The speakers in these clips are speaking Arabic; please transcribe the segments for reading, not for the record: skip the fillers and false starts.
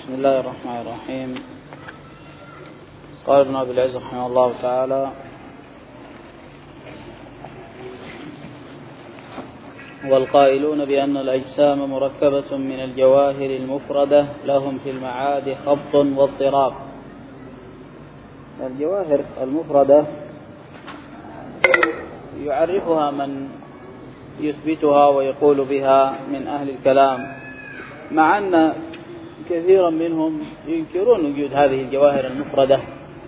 بسم الله الرحمن الرحيم. قال ابن أبي العز رحمه الله تعالى: والقائلون بأن الأجسام مركبة من الجواهر المفردة لهم في المعاد خبط واضطراب. الجواهر المفردة يعرفها من يثبتها ويقول بها من أهل الكلام، مع أن كثيرا منهم ينكرون وجود هذه الجواهر المفردة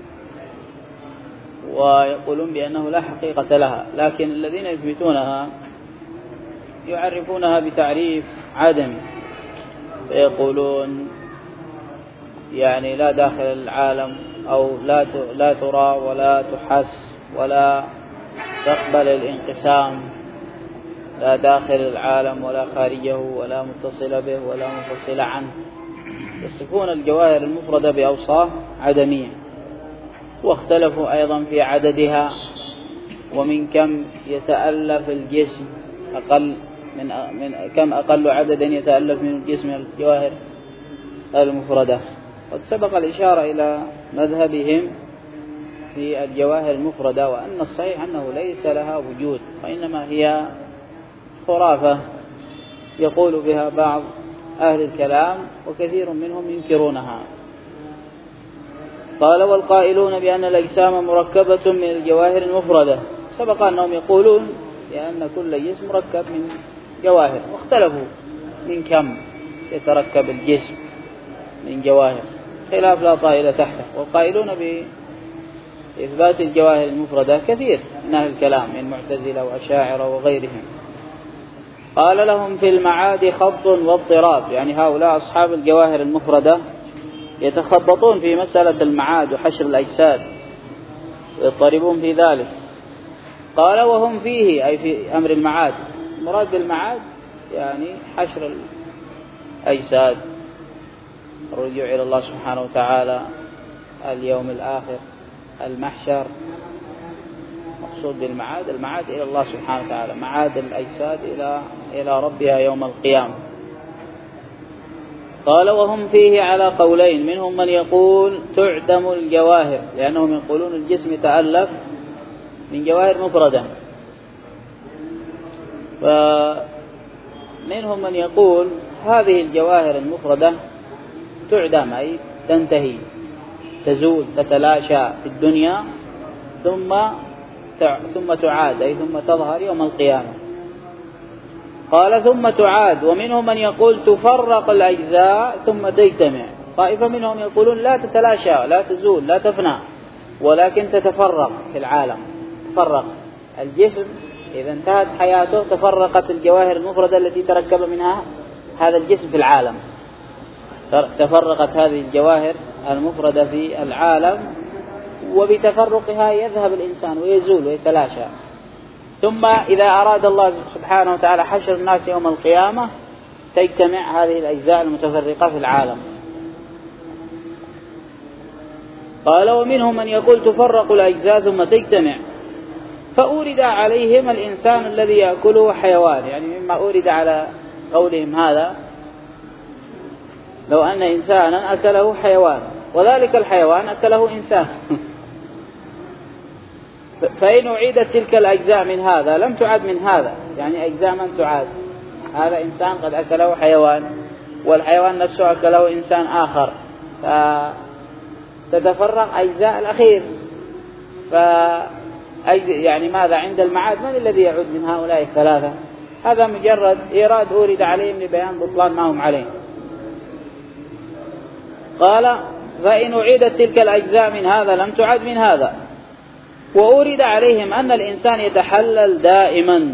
ويقولون بأنه لا حقيقة لها، لكن الذين يثبتونها يعرفونها بتعريف عدمي، فيقولون يعني لا داخل العالم، أو لا ترى ولا تحس ولا تقبل الانقسام، لا داخل العالم ولا خارجه ولا متصل به ولا منفصل عنه. يصفون الجواهر المفردة بأوصاف عدمية، واختلفوا أيضا في عددها ومن كم يتألف الجسم، من كم أقل عدد يتألف من الجسم الجواهر المفردة. قد سبق الإشارة إلى مذهبهم في الجواهر المفردة، وأن الصحيح أنه ليس لها وجود، وإنما هي خرافة يقول بها بعض أهل الكلام وكثير منهم ينكرونها. قال: والقائلون بأن الأجسام مركبة من الجواهر المفردة. سبق أنهم يقولون بأن كل جسم مركب من جواهر، واختلفوا من كم يتركب الجسم من جواهر، خلاف لا طائل تحته. والقائلون بإثبات الجواهر المفردة كثير من أهل الكلام من معتزلة وأشاعرة وغيرهم. قال: لهم في المعاد خبط واضطراب، يعني هؤلاء أصحاب الجواهر المفردة يتخبطون في مسألة المعاد وحشر الأجساد ويضطربون في ذلك. قال: وهم فيه، أي في أمر المعاد. المراد بالمعاد يعني حشر الأجساد، الرجوع إلى الله سبحانه وتعالى، اليوم الآخر، المحشر. مقصود بالمعاد المعاد إلى الله سبحانه وتعالى، معاد الأجساد إلى ربها يوم القيامة. قال: وهم فيه على قولين، منهم من يقول تعدم الجواهر، لأنهم يقولون الجسم يتألف من جواهر مفردة، فمنهم من يقول هذه الجواهر المفردة تعدم، أي تنتهي، تزول، تتلاشى في الدنيا، ثم تعاد، أي ثم تظهر يوم القيامة. قال: ثم تعاد. ومنهم من يقول تفرق الأجزاء ثم تجتمع. طائفة منهم يقولون لا تتلاشى، لا تزول، لا تفنى، ولكن تتفرق في العالم. تفرق الجسم إذا انتهت حياته، تفرقت الجواهر المفردة التي تركب منها هذا الجسم في العالم، تفرقت هذه الجواهر المفردة في العالم، وبتفرقها يذهب الإنسان ويزول ويتلاشى. ثم إذا أراد الله سبحانه وتعالى حشر الناس يوم القيامة تجتمع هذه الأجزاء المتفرقة في العالم. قال: ومنهم من يقول تفرق الأجزاء ثم تجتمع، فأورد عليهم الإنسان الذي يأكله حيوان. يعني مما أورد على قولهم هذا، لو أن إنسانا أكله حيوان وذلك الحيوان أكله إنسان، فإن أعيدت تلك الأجزاء من هذا لم تعد من هذا، يعني أجزاء من تعاد. هذا إنسان قد أكله حيوان، والحيوان نفسه أكله إنسان آخر، فتتفرق أجزاء الأخير. يعني ماذا عند المعاد؟ من الذي يعود من هؤلاء الثلاثة؟ هذا مجرد إيراد أورد عليهم لبيان بطلان ما هم عليه. قال: فإن أعيدت تلك الأجزاء من هذا لم تعد من هذا. وأورد عليهم أن الإنسان يتحلل دائما،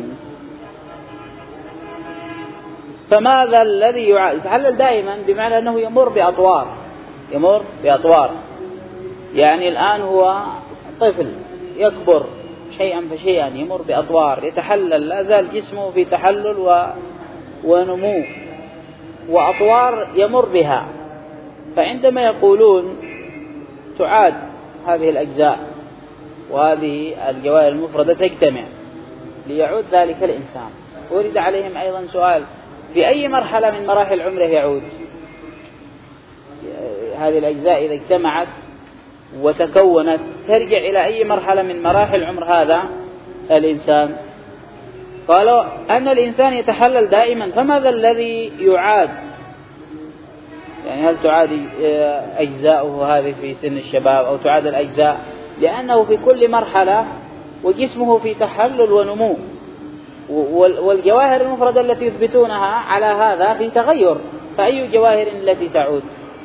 فماذا الذي يتحلل دائما؟ بمعنى أنه يمر بأطوار، يعني الآن هو طفل يكبر شيئا فشيئا، يمر بأطوار، يتحلل، لا زال جسمه في تحلل ونمو، وأطوار يمر بها. فعندما يقولون تعاد هذه الأجزاء وهذه الجواهر المفردة تجتمع ليعود ذلك الإنسان، ورد عليهم أيضا سؤال: في أي مرحلة من مراحل عمره يعود؟ هذه الأجزاء إذا اجتمعت وتكونت ترجع إلى أي مرحلة من مراحل عمر هذا الإنسان؟ قالوا أن الإنسان يتحلل دائما، فماذا الذي يعاد؟ يعني هل تعاد أجزاؤه هذه في سن الشباب أو تعاد الأجزاء؟ لأنه في كل مرحلة وجسمه في تحلل ونمو، والجواهر المفردة التي يثبتونها على هذا في تغير، فأي جواهر التي تعود؟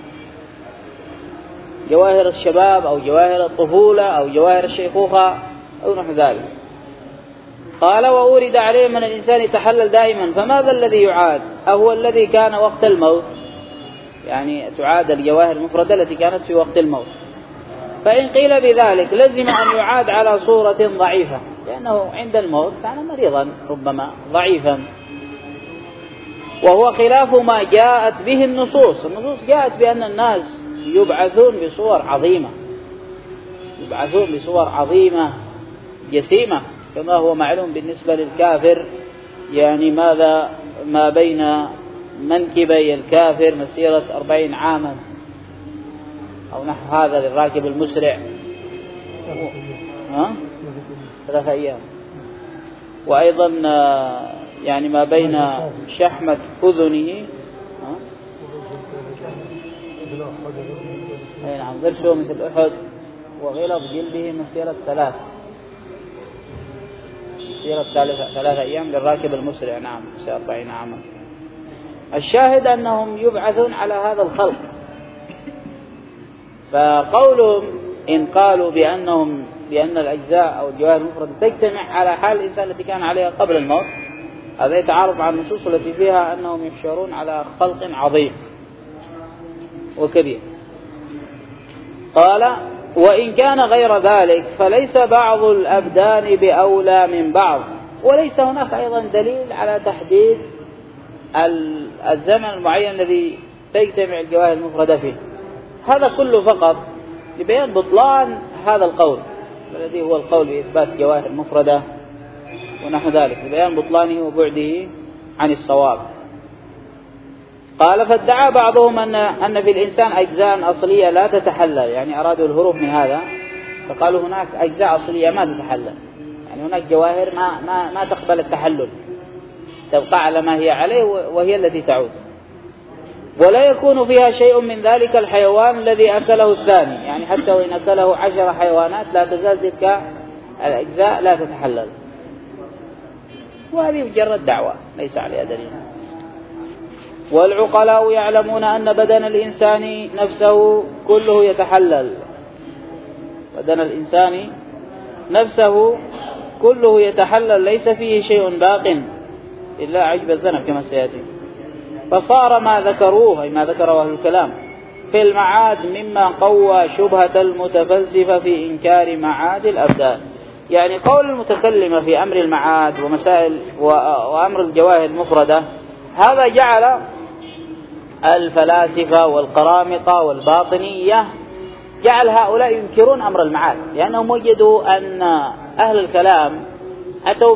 جواهر الشباب أو جواهر الطفولة أو جواهر الشيخوخة أو نحو ذلك. قال وأورد عليه من الإنسان يتحلل دائما، فماذا الذي يعاد؟ أهو الذي كان وقت الموت؟ يعني تعاد الجواهر المفردة التي كانت في وقت الموت. فإن قيل بذلك لزم أن يعاد على صورة ضعيفة، لأنه عند الموت كان مريضا ربما ضعيفا، وهو خلاف ما جاءت به النصوص. النصوص جاءت بأن الناس يبعثون بصور عظيمة، يبعثون بصور عظيمة جسيمة، كما هو معلوم بالنسبة للكافر، يعني ماذا ما بين منكبي الكافر مسيرة 40 عاما أو نحو هذا للراكب المسرع، 3 أيام. وأيضا يعني ما بين شحمة أذنه أي نعم ضرسه مثل أحد، وغلظ جلده مسيرة 3 أيام للراكب المسرع، نعم 40 عاما. الشاهد أنهم يبعثون على هذا الخلق. فقولهم إن قالوا بأن الأجزاء أو الجواهر المفردة تجتمع على حال الإنسان التي كان عليها قبل الموت، هذا يتعارض مع النصوص التي فيها أنهم يحشرون على خلق عظيم وكبير. قال وإن كان غير ذلك فليس بعض الأبدان بأولى من بعض، وليس هناك أيضا دليل على تحديد الزمن المعين الذي تجتمع الجواهر المفردة فيه. هذا كله فقط لبيان بطلان هذا القول الذي هو القول بإثبات جواهر مفردة ونحو ذلك، لبيان بطلانه وبعده عن الصواب. قال فادعى بعضهم أن في الإنسان أجزاء أصلية لا تتحلل، يعني أرادوا الهروب من هذا، فقالوا هناك أجزاء أصلية ما تتحلل، يعني هناك جواهر ما تقبل التحلل، تبقى على ما هي عليه وهي التي تعود، ولا يكون فيها شيء من ذلك الحيوان الذي أكله الثاني، يعني حتى وإن أكله 10 حيوانات لا تزال تلك الأجزاء لا تتحلل. وهذه مجرد دعوة ليس عليها دليل. والعقلاء يعلمون أن بدن الإنسان نفسه كله يتحلل، بدن الإنسان نفسه كله يتحلل، ليس فيه شيء باق إلا عجب الذنب كما سيأتي. فصار ما ذكروه، أي ما ذكره أهل الكلام في المعاد مما قوى شبهة المتفلسفة في إنكار معاد الأبدان. يعني قول المتكلمة في أمر المعاد ومسائل وأمر الجواهر المفردة، هذا جعل الفلاسفة والقرامطة والباطنية، جعل هؤلاء ينكرون أمر المعاد، لأنهم وجدوا أن أهل الكلام أتوا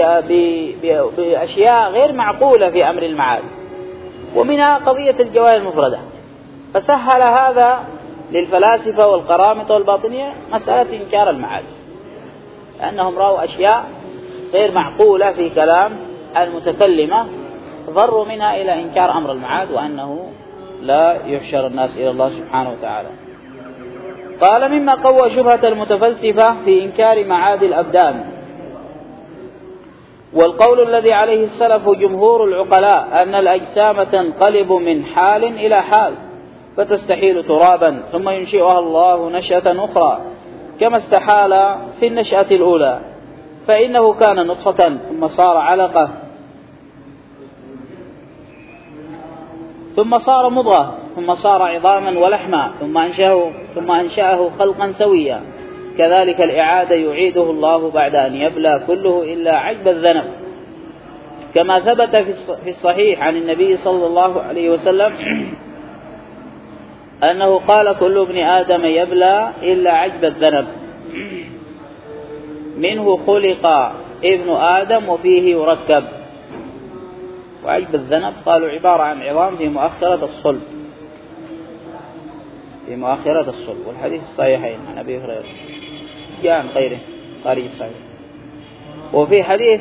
بأشياء غير معقولة في أمر المعاد، ومنها قضية الجواهر المفردة، فسهل هذا للفلاسفة والقرامطة والباطنية مسألة إنكار المعاد، لأنهم رأوا أشياء غير معقولة في كلام المتكلمة، ضروا منها إلى إنكار أمر المعاد وأنه لا يحشر الناس إلى الله سبحانه وتعالى. قال مما قوى شبهة المتفلسفة في إنكار معاد الأبدان. والقول الذي عليه السلف جمهور العقلاء أن الأجسام تنقلب من حال إلى حال، فتستحيل ترابا ثم ينشئها الله نشأة أخرى كما استحال في النشأة الأولى، فإنه كان نطفة ثم صار علقة ثم صار مضغة ثم صار عظاما ولحما ثم أنشأه خلقا سويا، كذلك الإعادة يعيده الله بعد أن يبلى كله إلا عجب الذنب، كما ثبت في الصحيح عن النبي صلى الله عليه وسلم أنه قال كل ابن آدم يبلى إلا عجب الذنب، منه خلق ابن آدم وفيه يركب. وعجب الذنب قالوا عبارة عن عظام في مؤخرة الصلب. في مؤخرات الصلب، والحديث الصحيحين عن أبي هريرة جاء عن غيره خارج الصحيح. وفي حديث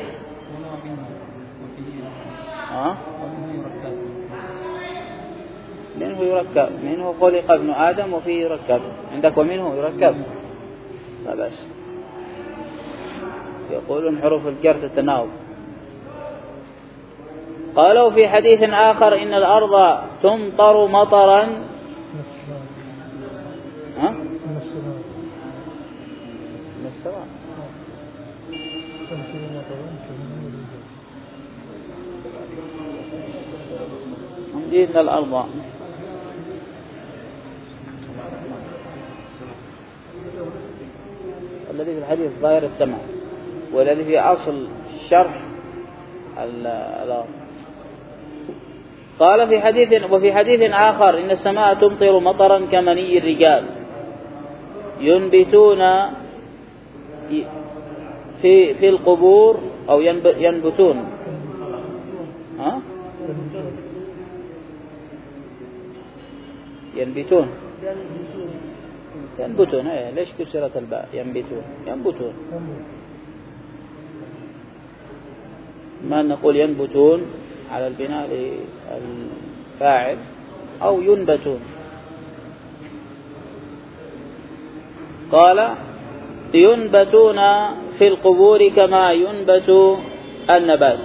منه يركب، منه خلق ابن آدم وفيه يركب، عندك ومنه يركب لا بأس. يقولون حروف الجر تتناوب. قالوا في حديث آخر إن الأرض تمطر مطرا من السماء إن الأرض الذي في الحديث ظاهر السماء، والذي في أصل الشرح الأرض. قال وفي حديث آخر إن السماء تمطر مطرا كمني الرجال ينبتون في القبور أو ينبتون ينبتون ليش كسرت الباء؟ ينبتون ما نقول ينبتون على البناء للفاعل أو ينبتون. قال ينبتون في القبور كما ينبت النبات،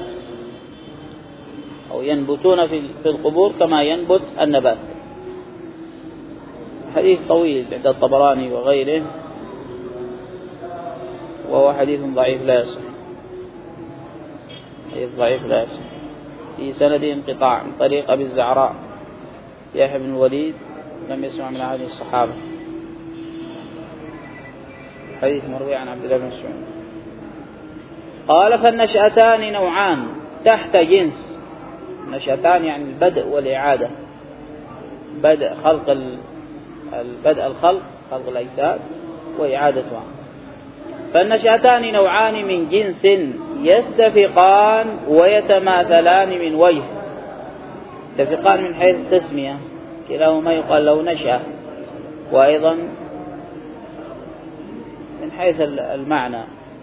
أو ينبتون في القبور كما ينبت النبات. حديث طويل عند الطبراني وغيره، وهو حديث ضعيف لا يصح، حديث ضعيف لا يصح. في سند انقطاع من طريق أبي الزعراء يحيى بن الوليد لم يسمع من أحد الصحابة. حديث مروي عن عبد الله بن مسعود. قال فالنشأتان نوعان تحت جنس. نشأتان يعني البدء والإعادة، بدء خلق الخلق الأجساد وإعادتها. فالنشأتان نوعان من جنس يتفقان ويتماثلان من وجه. يتفقان من حيث التسمية، كلاهما يقال له نشأة، وأيضا من حيث المعنى،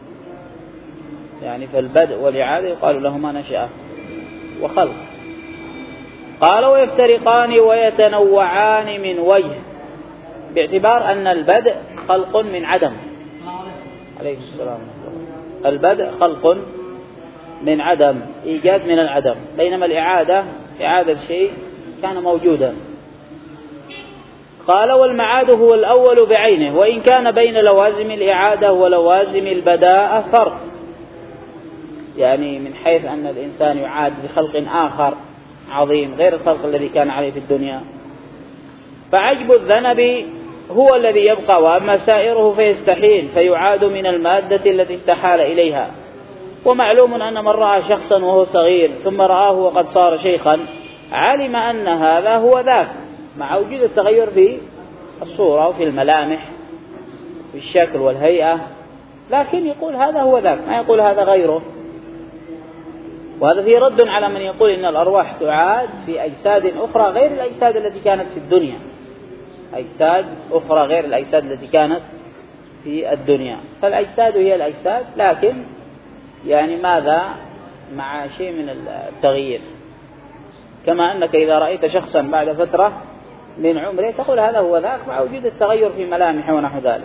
يعني فالبدء والإعادة يقال لهما نشأة وخلق. قال ويفترقان ويتنوعان من وجه، باعتبار أن البدء خلق من عدم. عليه السلام. البدء خلق من عدم، إيجاد من العدم، بينما الإعادة إعادة شيء كان موجودا. قال والمعاد هو الأول بعينه، وإن كان بين لوازم الإعادة ولوازم البداء فرق، يعني من حيث أن الإنسان يعاد بخلق آخر عظيم غير الخلق الذي كان عليه في الدنيا. فعجب الذنب هو الذي يبقى، وأما سائره فيستحيل فيعاد من المادة التي استحال إليها. ومعلوم أن من رأى شخصا وهو صغير ثم رآه وقد صار شيخا علم أن هذا هو ذاك، مع وجود التغير في الصورة وفي الملامح في الشكل والهيئة، لكن يقول هذا هو ذاك، ما يقول هذا غيره. وهذا فيه رد على من يقول إن الأرواح تعاد في أجساد أخرى غير الأجساد التي كانت في الدنيا، أجساد أخرى غير الأجساد التي كانت في الدنيا. فالأجساد هي الأجساد، لكن يعني ماذا مع شيء من التغيير، كما أنك إذا رأيت شخصا بعد فترة من عمره تقول هذا هو ذاك، مع وجود التغير في ملامحه ونحو ذلك.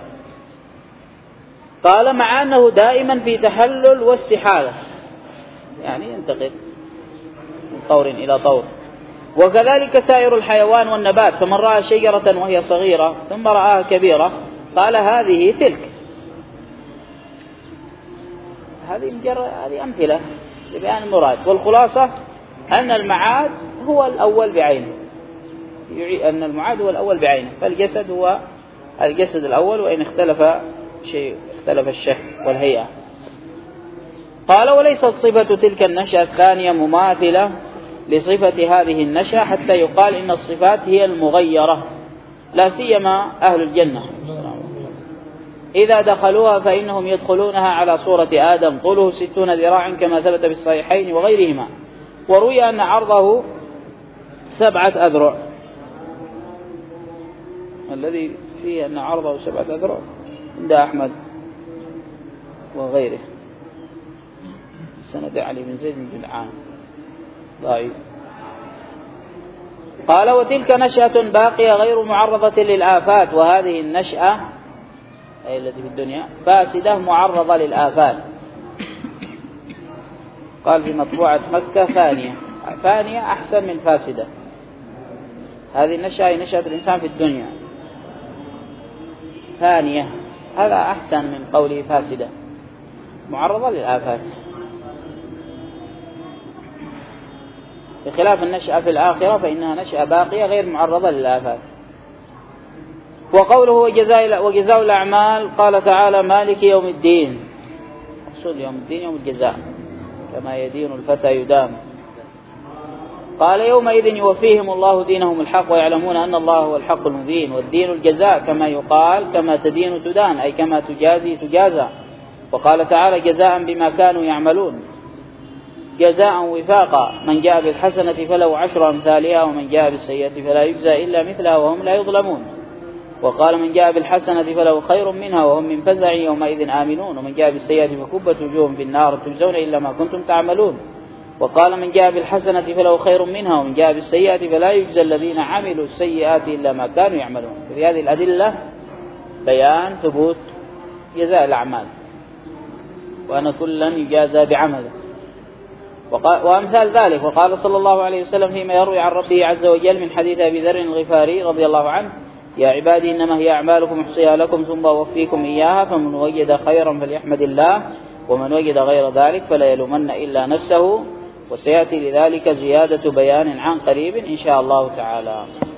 قال مع أنه دائما في تحلل واستحالة، يعني ينتقل من طور إلى طور. وكذلك سائر الحيوان والنبات، فمن رأى شجرة وهي صغيرة ثم رآها كبيرة قال هذه تلك. هذه أمثلة لبيان المراد. والخلاصة أن المعاد هو الأول بعينه، أن المعاد هو الأول بعينه، فالجسد هو الجسد الأول، وإن اختلف شيء اختلف الشكل والهيئة. قال وليست صفة تلك النشأة الثانية مماثلة لصفة هذه النشأة، حتى يقال إن الصفات هي المغيرة، لا سيما أهل الجنة إذا دخلوها فإنهم يدخلونها على صورة آدم طوله 60 ذراعا كما ثبت في الصحيحين وغيرهما. وروي أن عرضه 7 أذرع، الذي فيه أن عرضه 7 أذرع عند أحمد وغيره. سند علي بن زيد بن جدعان ضعيف. قال وتلك نشأة باقية غير معرضة للآفات، وهذه النشأة أي التي في الدنيا فاسدة معرضة للآفات. قال في مطبوعة مكة فانية أحسن من فاسدة. هذه النشأة هي نشأة الإنسان في الدنيا، فانية هذا أحسن من قوله فاسدة معرضة للآفات، بخلاف النشأة في الآخرة فإنها نشأة باقية غير معرضة للآفات. وقوله وجزاء الأعمال قال تعالى مالك يوم الدين، مقصود يوم الدين يوم الجزاء، كما يدين الفتى يدام. قال يومئذ يوفيهم الله دينهم الحق ويعلمون أن الله هو الحق المبين. والدين الجزاء كما يقال كما تدين تدان، أي كما تجازي تجازى. وقال تعالى جزاء بما كانوا يعملون، جزاء وفاقا، من جاء بالحسنة فله 10 أمثالها ومن جاء بالسيئة فلا يجزى إلا مثلها وهم لا يظلمون. وقال من جاء بالحسنة فله خير منها وهم من فزع يومئذ آمنون، ومن جاء بالسيئة فكبت وجوههم في النار تجزون إلا ما كنتم تعملون. وقال من جاء بالحسنة فله خير منها ومن جاء بالسيئة فلا يجزى الذين عملوا السيئات إلا ما كانوا يعملون. في هذه الأدلة بيان ثبوت جزاء الأعمال، وأن كلا يجازى بعمله. وأمثال ذلك وقال صلى الله عليه وسلم فيما يروي عن ربه عز وجل من حديث أبي ذر الغفاري رضي الله عنه يا عبادي إنما هي أعمالكم أحصيها لكم ثم أوفيكم إياها، فمن وجد خيرا فليحمد الله ومن وجد غير ذلك فلا يلومن إلا نفسه. وسيأتي لذلك زيادة بيان عن قريب إن شاء الله تعالى.